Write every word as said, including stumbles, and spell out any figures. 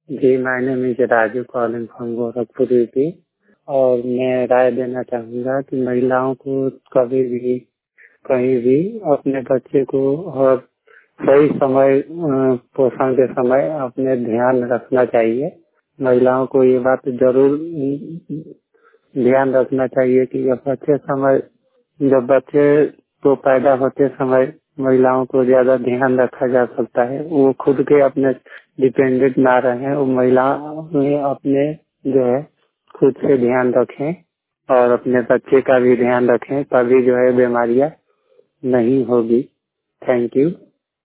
Ji, my name is Raju calling from Gorakhpur UP. और मैं राय देना चाहूँगा कि महिलाओं को कभी भी कहीं भी अपने बच्चे को और सही समय अ, पोषण के समय अपने ध्यान रखना चाहिए। महिलाओं को ये बात जरूर अ, ध्यान रखना चाहिए कि जब बच्चे समय जब बच्चे को पैदा होते समय महिलाओं को ज्यादा ध्यान रखा जा सकता है। वो खुद के अपने डिपेंडेंट ना रहे, वो महिला अपने जो है खुद से ध्यान रखें और अपने बच्चे का भी ध्यान रखें, तभी जो है बीमारियां नहीं होगी। Thank you.